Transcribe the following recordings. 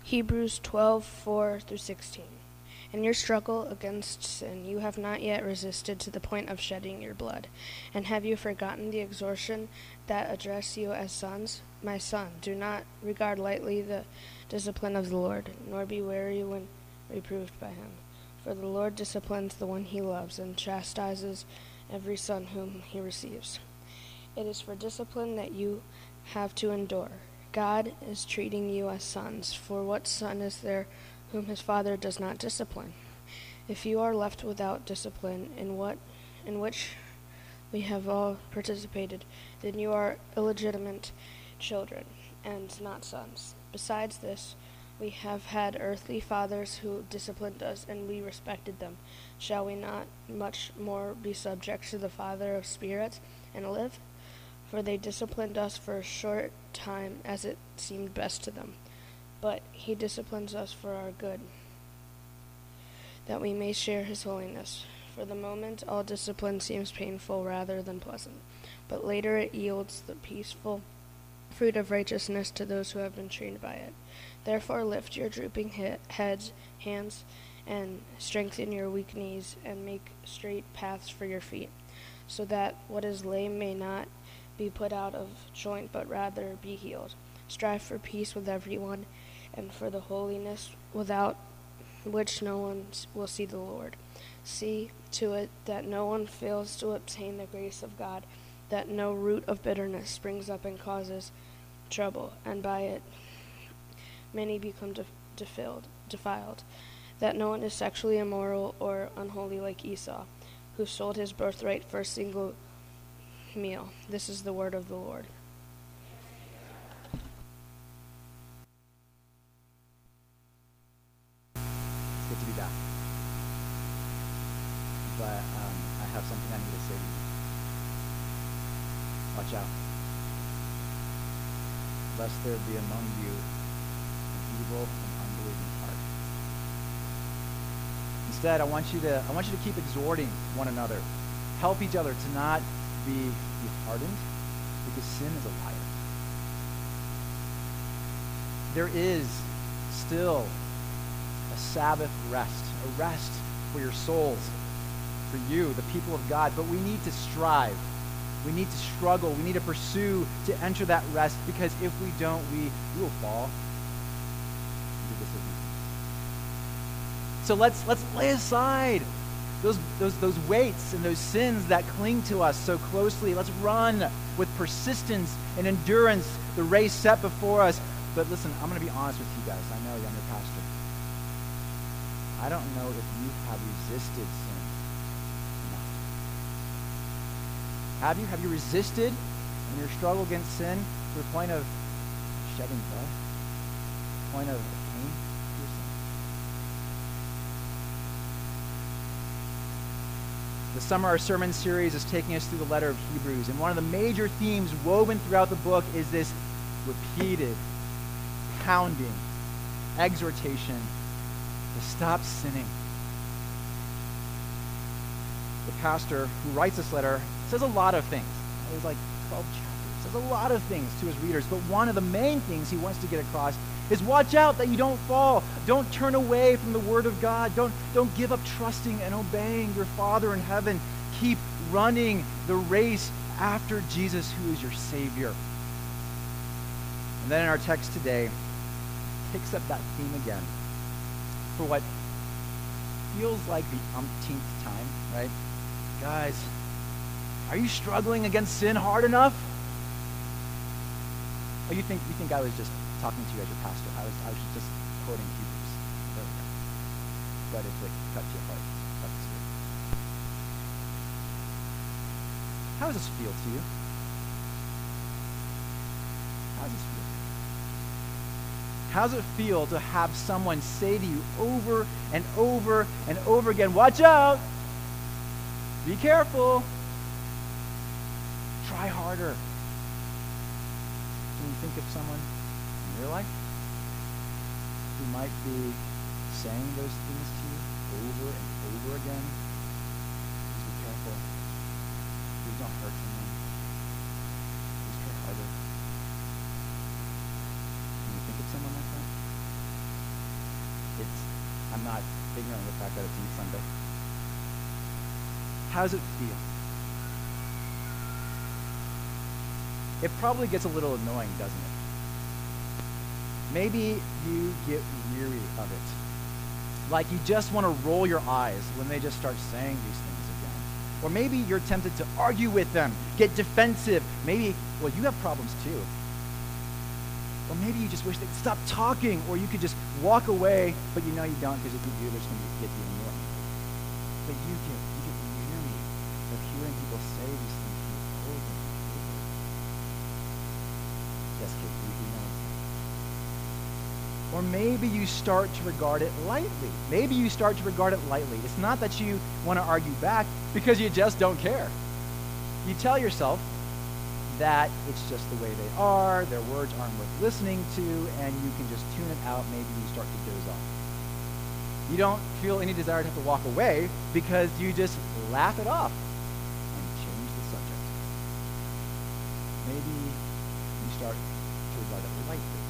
Hebrews 12:4-16. In your struggle against sin, you have not yet resisted to the point of shedding your blood. And have you forgotten the exhortation that address you as sons? My son, do not regard lightly the discipline of the Lord, nor be weary when reproved by him. For the Lord disciplines the one he loves, and chastises every son whom he receives. It is for discipline that you have to endure. God is treating you as sons, for what son is there whom his father does not discipline? If you are left without discipline in which we have all participated, then you are illegitimate children and not sons. Besides this, we have had earthly fathers who disciplined us, and we respected them. Shall we not much more be subject to the Father of spirits and live? For they disciplined us for a short time as it seemed best to them. But he disciplines us for our good, that we may share his holiness. For the moment, all discipline seems painful rather than pleasant, but later it yields the peaceful fruit of righteousness to those who have been trained by it. Therefore lift your drooping hands, and strengthen your weak knees, and make straight paths for your feet, so that what is lame may not be put out of joint, but rather be healed. Strive for peace with everyone, and for the holiness without which no one will see the Lord. See to it that no one fails to obtain the grace of God, that no root of bitterness springs up and causes trouble, and by it many become defiled, that no one is sexually immoral or unholy like Esau, who sold his birthright for a single meal. This is the word of the Lord. Good to be back. But I have something I need to say to you. Watch out. Lest there be among you an evil and unbelieving heart. Instead, I want you to keep exhorting one another. Help each other to not be hardened, because sin is a liar. There is still a Sabbath rest, a rest for your souls, for you, the people of God. But we need to strive. We need to struggle. We need to pursue to enter that rest, because if we don't, we will fall into disobedience. So let's lay aside those weights and those sins that cling to us so closely. Let's run with persistence and endurance the race set before us. But listen, I'm going to be honest with you guys. I know I'm your pastor. I don't know if you have resisted sin or not. Have you resisted in your struggle against sin to the point of shedding blood? To the point of pain to your sin? The summer, our sermon series is taking us through the letter of Hebrews, and one of the major themes woven throughout the book is this repeated, pounding exhortation to stop sinning. The pastor who writes this letter says a lot of things. There's like 12 chapters. Says a lot of things to his readers, but one of the main things he wants to get across is watch out that you don't fall. Don't turn away from the word of God. Don't give up trusting and obeying your Father in heaven. Keep running the race after Jesus, who is your Savior. And then in our text today, picks up that theme again for what feels like the umpteenth time, right? Guys, are you struggling against sin hard enough? Oh, you think I was just talking to you as your pastor? I was just quoting Hebrews. There we go. But if it cuts your heart, that's good. How does this feel to you? How does this feel? How does it feel to have someone say to you over and over and over again, watch out, be careful, try harder? Can you think of someone in your life who might be saying those things to you over and over again? Please be careful. Please don't hurt someone. Please try harder. Can you think of someone like that? I'm not ignorant of the fact that it's Eid Sunday. How does it feel? It probably gets a little annoying, doesn't it? Maybe you get weary of it. Like you just want to roll your eyes when they just start saying these things again. Or maybe you're tempted to argue with them, get defensive. Maybe, well, you have problems too. Or maybe you just wish they'd stop talking, or you could just walk away, but you know you don't, because if you do, there's going to get even more. But you get weary of hearing people say these things to you over and over. Yes, kids, we know it's like. Or maybe you start to regard it lightly. Maybe you start to regard it lightly. It's not that you want to argue back, because you just don't care. You tell yourself that it's just the way they are, their words aren't worth listening to, and you can just tune it out. Maybe you start to doze off. You don't feel any desire to have to walk away because you just laugh it off and change the subject. Maybe you start to regard it lightly.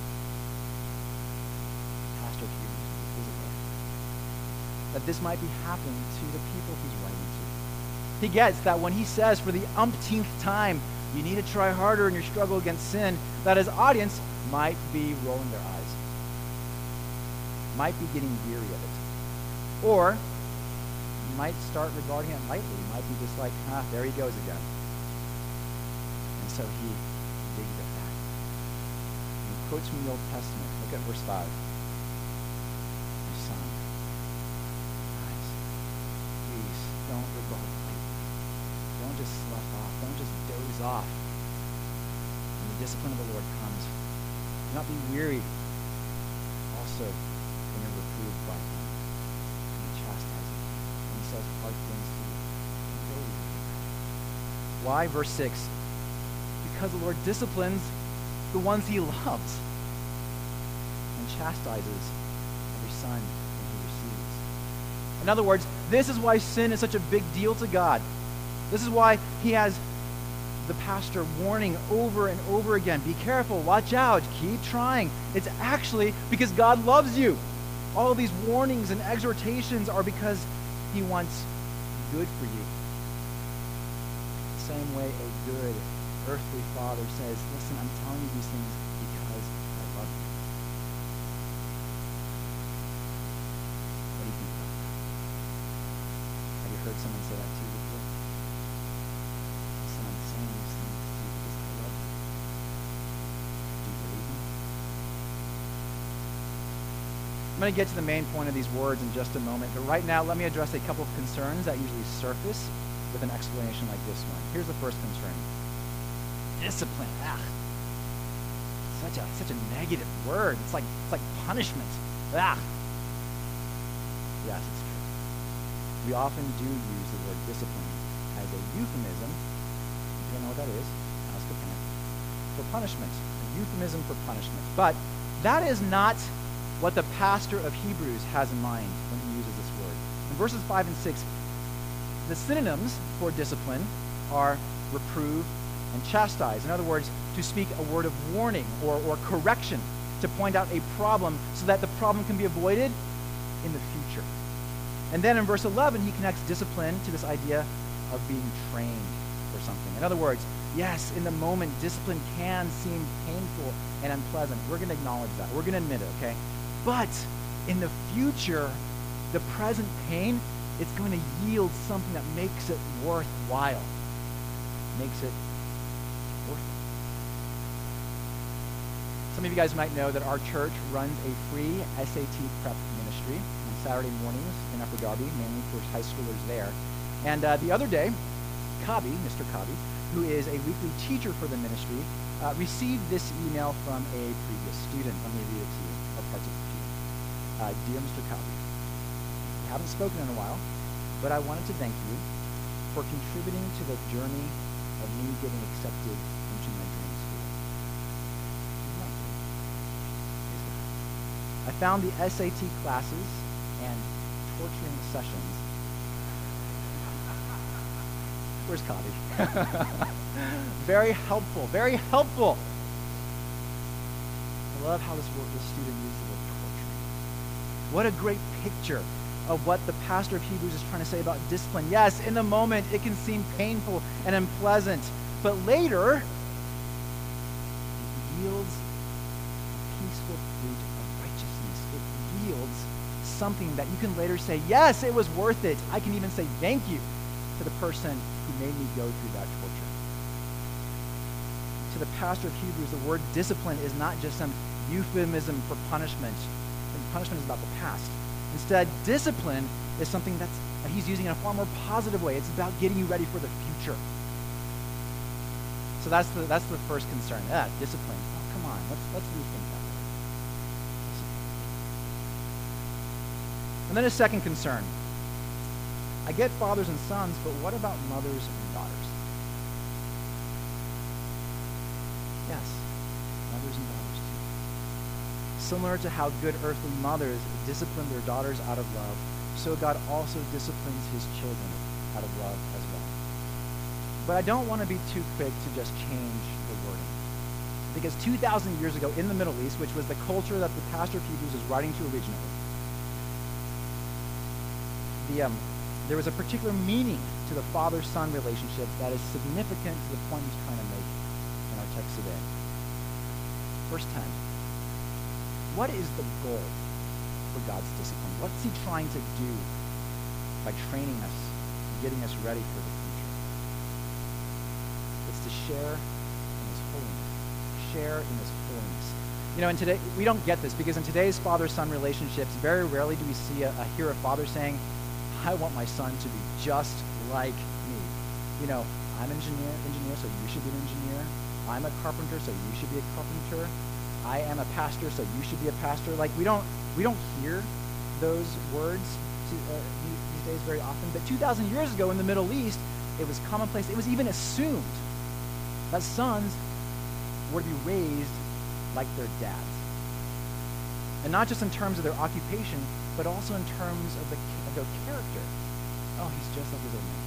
Pastor Hughes is aware that this might be happening to the people he's writing to. He gets that when he says for the umpteenth time, you need to try harder in your struggle against sin, that his audience might be rolling their eyes, might be getting weary of it, or might start regarding it lightly, might be just like, there he goes again. And so he digs it back. And he quotes from the Old Testament. Look at verse 5. My son, guys, please don't regard it lightly. Don't just slough off. Don't just doze off. When the discipline of the Lord comes, do not be weary. Also, when you're reproved by him, when he chastises you, when he says hard things to you, don't go with it. Why? Verse 6. Because the Lord disciplines the ones he loves and chastises every son that he receives. In other words, this is why sin is such a big deal to God. This is why he has the pastor warning over and over again, be careful, watch out, keep trying. It's actually because God loves you. All these warnings and exhortations are because he wants good for you. The same way a good earthly father says, listen, I'm telling you these things because I love you. What do you think about that? Have you heard someone say that to you before? Listen, I'm saying these things to you because I love you. Do you believe me? I'm going to get to the main point of these words in just a moment, but right now let me address a couple of concerns that usually surface with an explanation like this one. Here's the first concern. Discipline. Such a negative word. It's like punishment. Yes, it's true. We often do use the word discipline as a euphemism. If you don't know what that is, ask a parent. For punishment. A euphemism for punishment. But that is not what the pastor of Hebrews has in mind when he uses this word. In verses 5 and 6, the synonyms for discipline are reprove and chastise. In other words, to speak a word of warning or correction, to point out a problem so that the problem can be avoided in the future. And then in verse 11, he connects discipline to this idea of being trained for something. In other words, yes, in the moment, discipline can seem painful and unpleasant. We're going to acknowledge that. We're going to admit it, okay? But in the future, the present pain, it's going to yield something that makes it worthwhile. Makes it worth it. Some of you guys might know that our church runs a free SAT prep ministry on Saturday mornings in Upper Darby, mainly for high schoolers there. And the other day, Mr. Cobby, who is a weekly teacher for the ministry, received this email from a previous student. Let me read it to you, or parts of it to you. Dear Mr. Cobby, we haven't spoken in a while, but I wanted to thank you for contributing to the journey of me getting accepted into my dream school. I found the SAT classes and torturing sessions. Where's Cobby? Very helpful, very helpful. I love how this student used the word torturing. What a great picture of what the pastor of Hebrews is trying to say about discipline. Yes, in the moment it can seem painful and unpleasant, but later it yields a peaceful fruit of righteousness. It yields something that you can later say, yes, it was worth it. I can even say thank you to the person who made me go through that torture. To the pastor of Hebrews, the word discipline is not just some euphemism for punishment. And punishment is about the past. Instead, discipline is something that he's using in a far more positive way. It's about getting you ready for the future. So that's the first concern. Discipline. Oh, come on, let's rethink that. And then a second concern. I get fathers and sons, but what about mothers and daughters? Yes, mothers and daughters too. Similar to how good earthly mothers discipline their daughters out of love, so God also disciplines his children out of love as well. But I don't want to be too quick to just change the wording. Because 2,000 years ago in the Middle East, which was the culture that the pastor of Hebrews was writing to originally, there was a particular meaning to the father-son relationship that is significant to the point he's trying to make in our text today. Verse 10. What is the goal for God's discipline? What's he trying to do by training us, getting us ready for the future? It's to share in his holiness. Share in his holiness. You know, and today, we don't get this because in today's father-son relationships, very rarely do we hear a father saying, I want my son to be just like me. You know, I'm an engineer, so you should be an engineer. I'm a carpenter, so you should be a carpenter. I am a pastor, so you should be a pastor. Like, we don't hear those words these days very often. But 2,000 years ago in the Middle East, it was commonplace. It was even assumed that sons were to be raised like their dads. And not just in terms of their occupation, but also in terms of their character. Oh, he's just like his old man.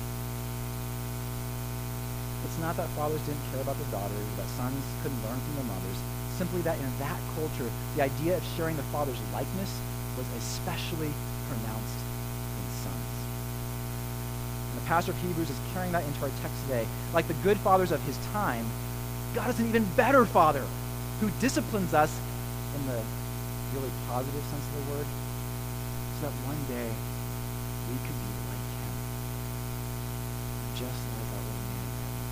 It's not that fathers didn't care about their daughters, that sons couldn't learn from their mothers. Simply that in that culture, the idea of sharing the father's likeness was especially pronounced in sons. And the pastor of Hebrews is carrying that into our text today. Like the good fathers of his time, God is an even better father who disciplines us in the really positive sense of the word, so that one day we could be like him, just like our old man,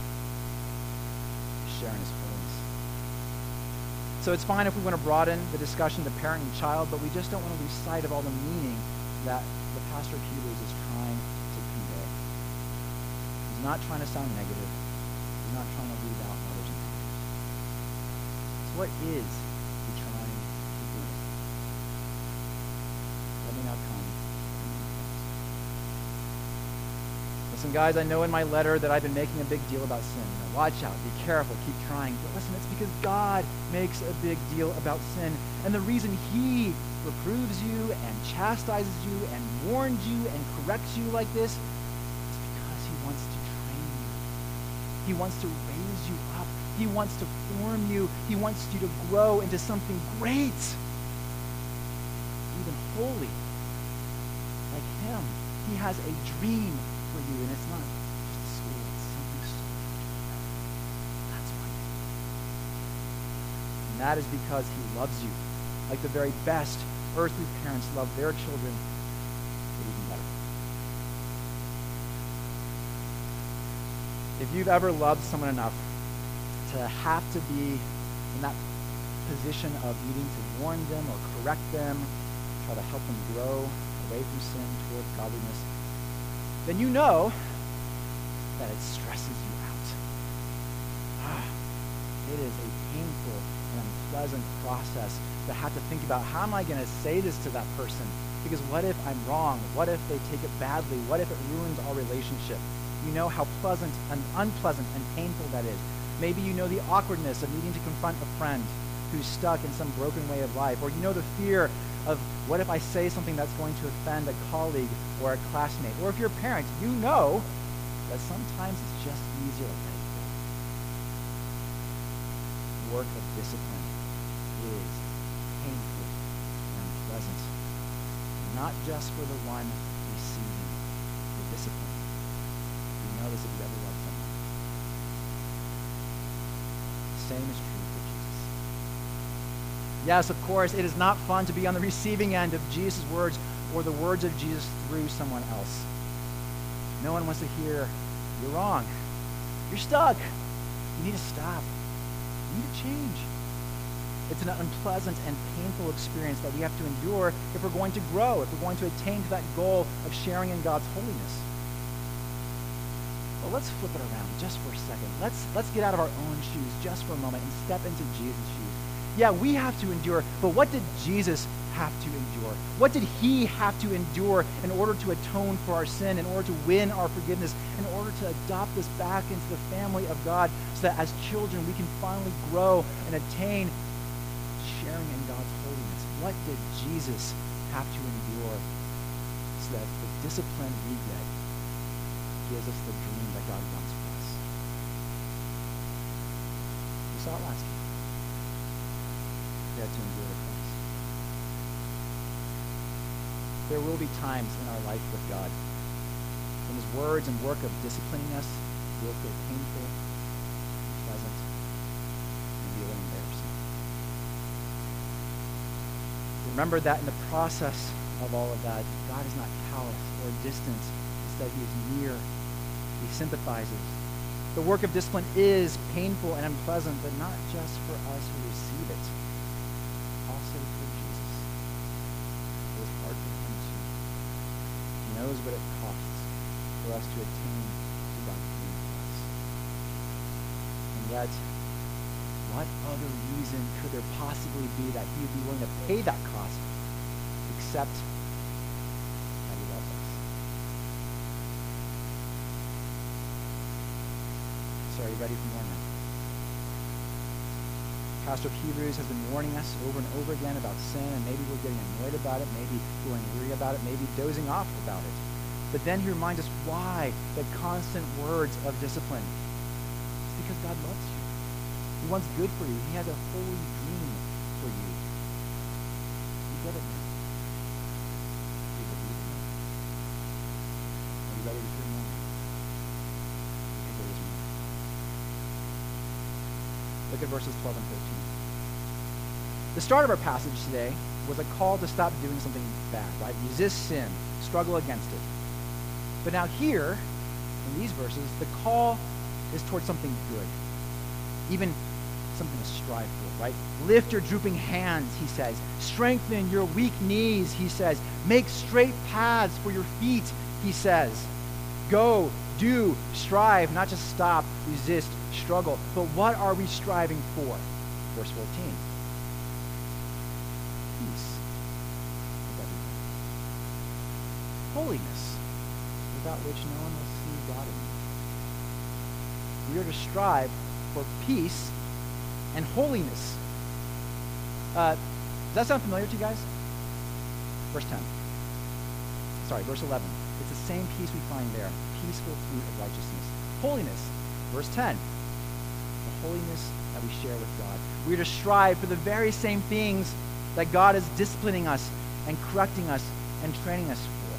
sharing his holiness. So it's fine if we want to broaden the discussion to parent and child, but we just don't want to lose sight of all the meaning that the pastor of Hebrews is trying to convey. He's not trying to sound negative. He's not trying to leave out mothers and daughters. So what is he trying to do? Let me now come. Listen, guys, I know in my letter that I've been making a big deal about sin. Watch out, be careful, keep trying. But listen, it's because God makes a big deal about sin. And the reason he reproves you and chastises you and warns you and corrects you like this is because he wants to train you. He wants to raise you up. He wants to form you. He wants you to grow into something great, even holy, like him. He has a dream for you, and it's not just school, it's something so much better. That's why. And that is because he loves you, like the very best earthly parents love their children, but even better. If you've ever loved someone enough to have to be in that position of needing to warn them or correct them, try to help them grow away from sin toward godliness, then you know that it stresses you out. It is a painful and unpleasant process to have to think about, how am I going to say this to that person? Because what if I'm wrong? What if they take it badly? What if it ruins our relationship? You know how pleasant and unpleasant and painful that is. Maybe you know the awkwardness of needing to confront a friend who's stuck in some broken way of life. Or you know the fear of, what if I say something that's going to offend a colleague or a classmate? Or if you're a parent, you know that sometimes it's just easier to let it go. Work of discipline is painful and unpleasant. not just for the one receiving the discipline. You know this if you ever loved someone. The same is true for Jesus. Yes, of course, it is not fun to be on the receiving end of Jesus' words or the words of Jesus through someone else. No one wants to hear, you're wrong. You're stuck. You need to stop. You need to change. It's an unpleasant and painful experience that we have to endure if we're going to grow, if we're going to attain to that goal of sharing in God's holiness. But let's flip it around just for a second. Let's get out of our own shoes just for a moment and step into Jesus' shoes. Yeah, we have to endure, but what did Jesus have to endure? What did he have to endure in order to atone for our sin, in order to win our forgiveness, in order to adopt us back into the family of God so that as children we can finally grow and attain sharing in God's holiness? What did Jesus have to endure so that the discipline we get gives us the dream that God wants for us? We saw it last week. We had to endure the cross. There will be times in our life with God when his words and work of disciplining us will feel painful, unpleasant, and really embarrassing. Remember that in the process of all of that, God is not callous or distant. Instead, he is near. He sympathizes. The work of discipline is painful and unpleasant, but not just for us who receive it. Also for Jesus. It was hard for him too. He knows what it costs for us to attain to God's dream for us. And yet, what other reason could there possibly be that he would be willing to pay that cost except that he loves us? So are you ready for more now? Pastor of Hebrews has been warning us over and over again about sin, and maybe we're getting annoyed about it, maybe growing weary about it, maybe dozing off about it. But then he reminds us why the constant words of discipline. It's because God loves you. He wants good for you. He has a holy dream for you. You get it now. You believe in it. Are you ready to hear more? Okay, there is more. Look at verses 12 and 13. The start of our passage today was a call to stop doing something bad, right? Resist sin, struggle against it. But now here, in these verses, the call is towards something good, even something to strive for, right? Lift your drooping hands, he says. Strengthen your weak knees, he says. Make straight paths for your feet, he says. Go, do, strive, not just stop, resist, struggle. But what are we striving for? Verse 14. Peace with everyone. Holiness, without which no one will see God in you. We are to strive for peace and holiness. Does that sound familiar to you guys? Verse 10. Sorry, verse 11. It's the same peace we find there. Peaceful fruit of righteousness. Holiness. Verse 10. The holiness that we share with God. We are to strive for the very same things that God is disciplining us and correcting us and training us for.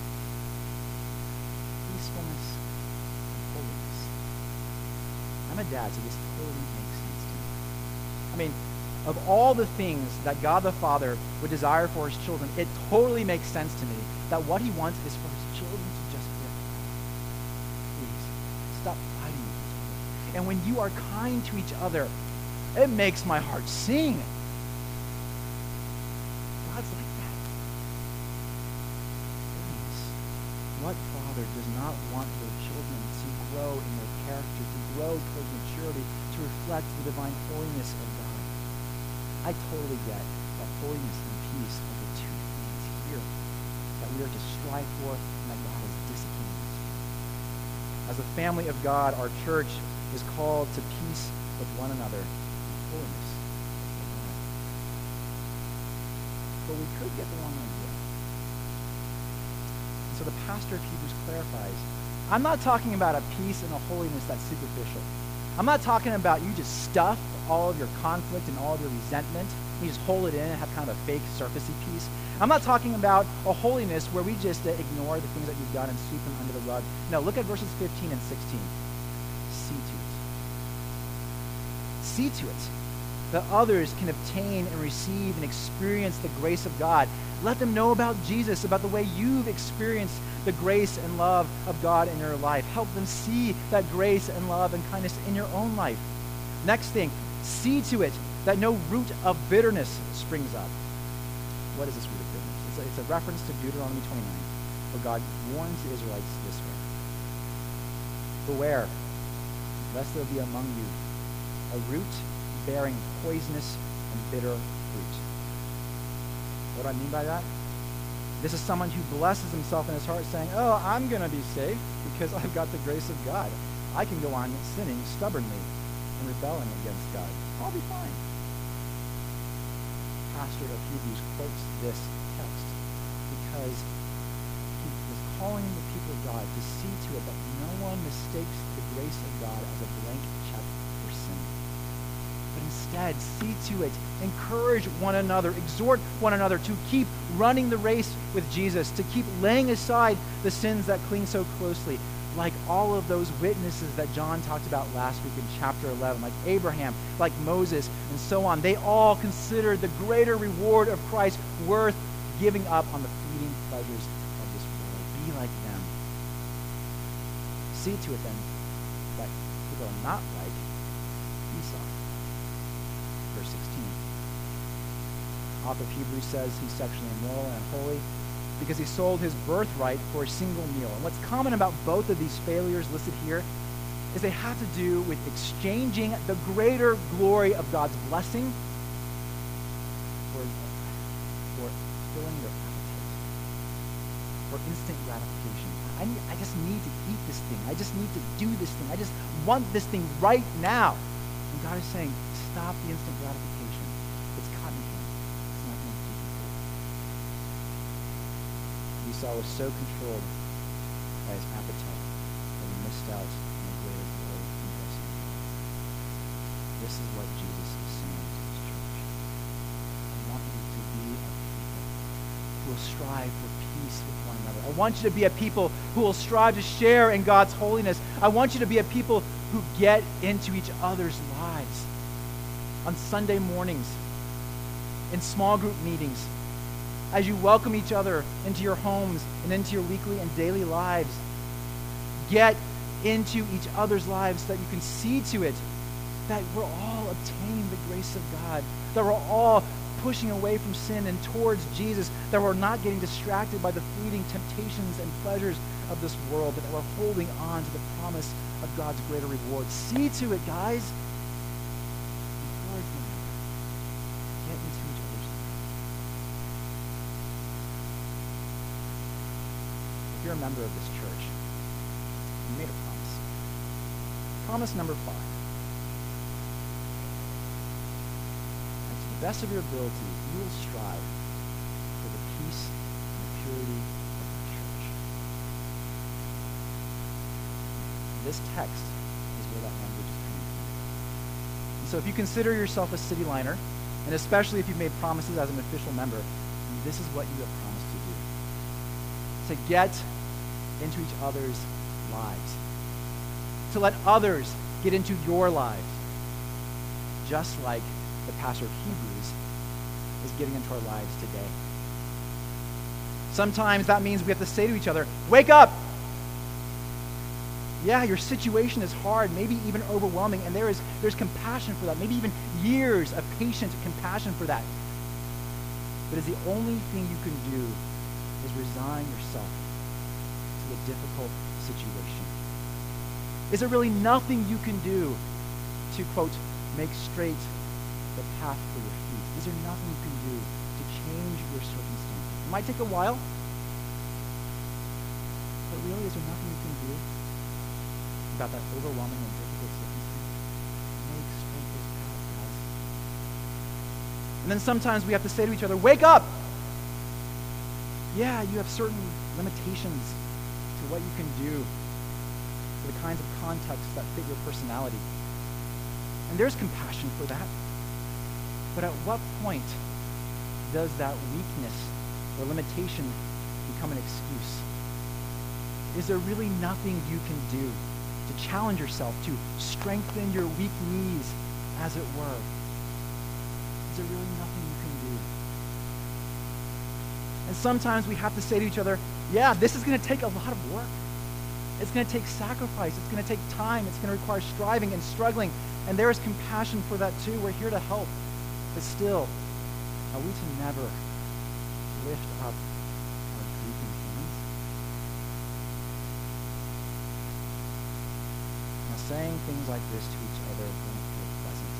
Peacefulness and holiness. I'm a dad, so this totally makes sense to me. I mean, of all the things that God the Father would desire for his children, it totally makes sense to me that what he wants is for his children to just get along. Please, stop fighting with each other. And when you are kind to each other, it makes my heart sing. God's like that. Please, what father does not want their children to grow in their character, to grow towards maturity, to reflect the divine holiness of God? I totally get that holiness and peace are the two things here that we are to strive for and that God is disciplining us for. As a family of God, our church is called to peace with one another and holiness with God. But we could get the wrong idea. And so the pastor of Hebrews clarifies, I'm not talking about a peace and a holiness that's superficial. I'm not talking about you just stuff all of your conflict and all of your resentment You just hold it in and have kind of a fake surfacey peace. I'm not talking about a holiness where we just ignore the things that you've done and sweep them under the rug. No, look at verses 15 and 16. See to it. See to it that others can obtain and receive and experience the grace of God. Let them know about Jesus, about the way you've experienced the grace and love of God in your life. Help them see that grace and love and kindness in your own life. Next thing, see to it that no root of bitterness springs up. What is this root of bitterness? It's a reference to Deuteronomy 29, where God warns the Israelites this way. Beware, lest there be among you a root bearing poisonous and bitter fruit. What do I mean by that? This is someone who blesses himself in his heart saying, oh, I'm going to be safe because I've got the grace of God. I can go on sinning stubbornly and rebelling against God. I'll be fine. Pastor of Hebrews quotes this text because he was calling the people of God to see to it that no one mistakes the grace of God as a blank check for sin. But instead, see to it, encourage one another, exhort one another to keep running the race with Jesus, to keep laying aside the sins that cling so closely, like all of those witnesses that John talked about last week in chapter 11, like Abraham, like Moses, and so on. They all considered the greater reward of Christ worth giving up on the fleeting pleasures of this world. Be like them. See to it then that people are not like Esau. Verse 16. Author of Hebrews says he's sexually immoral and unholy because he sold his birthright for a single meal. And what's common about both of these failures listed here is they have to do with exchanging the greater glory of God's blessing for filling their appetite, for instant gratification. I just need to eat this thing. I just need to do this thing. I just want this thing right now. And God is saying, stop the instant gratification. It's cotton candy. It's not going to keep you full. Esau was so controlled by his appetite that he missed out on the greater glory and blessing. This is what Jesus is saying to his church. I want you to be a people who will strive for peace with one another. I want you to be a people who will strive to share in God's holiness. I want you to be a people who get into each other's lives. On Sunday mornings, in small group meetings, as you welcome each other into your homes and into your weekly and daily lives, get into each other's lives so that you can see to it that we're all obtaining the grace of God, that we're all pushing away from sin and towards Jesus, that we're not getting distracted by the fleeting temptations and pleasures of this world, but that we're holding on to the promise of God's greater reward. See to it, guys. Encourage one another. Get into each other's lives. If you're a member of this church, you made a promise. Promise number 5. And to the best of your ability, you will strive for the peace and the purity of the church. This text is where that language is coming from. And so if you consider yourself a city liner, and especially if you've made promises as an official member, this is what you have promised to do. To get into each other's lives. To let others get into your lives. Just like the pastor of Hebrews is getting into our lives today. Sometimes that means we have to say to each other, wake up! Yeah, your situation is hard, maybe even overwhelming, and there's compassion for that, maybe even years of patient compassion for that. But is the only thing you can do is resign yourself to a difficult situation? Is there really nothing you can do to, quote, make straight the path for your feet? Is there nothing you can do to change your circumstances? It might take a while, but really, is there nothing you can do about that overwhelming and difficult circumstance? Make straight those paths, guys. And then sometimes we have to say to each other, wake up! Yeah, you have certain limitations to what you can do, for the kinds of contexts that fit your personality. And there's compassion for that. But at what point does that weakness or limitation become an excuse? Is there really nothing you can do to challenge yourself, to strengthen your weak knees, as it were? Is there really nothing you can do? And sometimes we have to say to each other, yeah, this is going to take a lot of work. It's going to take sacrifice. It's going to take time. It's going to require striving and struggling. And there is compassion for that too. We're here to help. But still, are we to never lift up our drooping hands? Now, saying things like this to each other won't feel pleasant.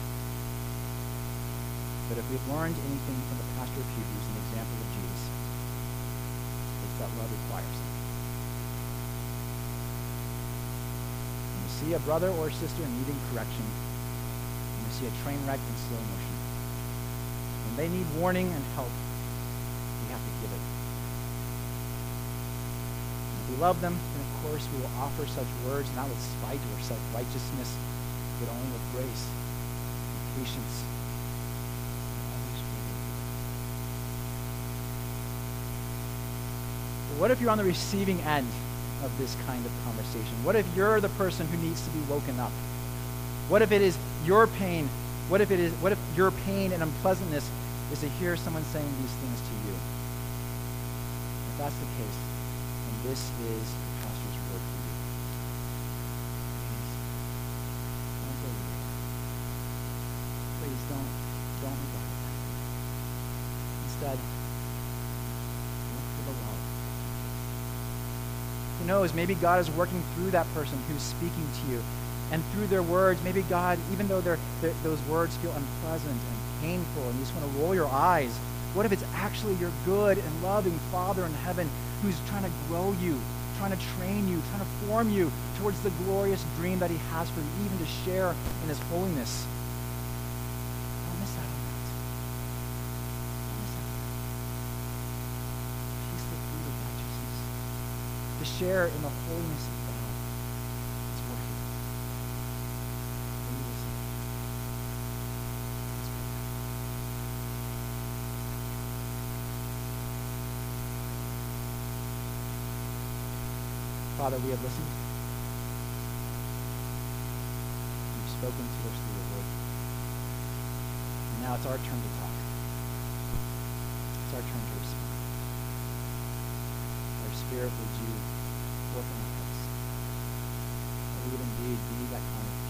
But if we've learned anything from the pastor of Hebrews and the example of Jesus, it's that love requires it. When you see a brother or sister needing correction, when you see a train wreck in slow motion, when they need warning and help, we have to give it. And if we love them, then of course we will offer such words not with spite or self-righteousness, but only with grace and patience. But what if you're on the receiving end of this kind of conversation? What if you're the person who needs to be woken up? What if it is your pain? What if your pain and unpleasantness is to hear someone saying these things to you? If that's the case, then this is the pastor's word for you. Please don't neglect that. Instead, look for the love. Who knows, maybe God is working through that person who's speaking to you. And through their words, maybe God, even though those words feel unpleasant and painful and you just want to roll your eyes, what if it's actually your good and loving Father in heaven who's trying to grow you, trying to train you, trying to form you towards the glorious dream that he has for you, even to share in his holiness? Don't miss out on that. Don't miss out on that. Taste the fruit of righteousness. To share in the holiness of God. It's worth it. Will you listen? Let's pray. Father, we have listened. You've spoken to us through your word. And now it's our turn to talk. It's our turn to respond. Our Spirit, would you work in our hearts? That we would indeed be that kind of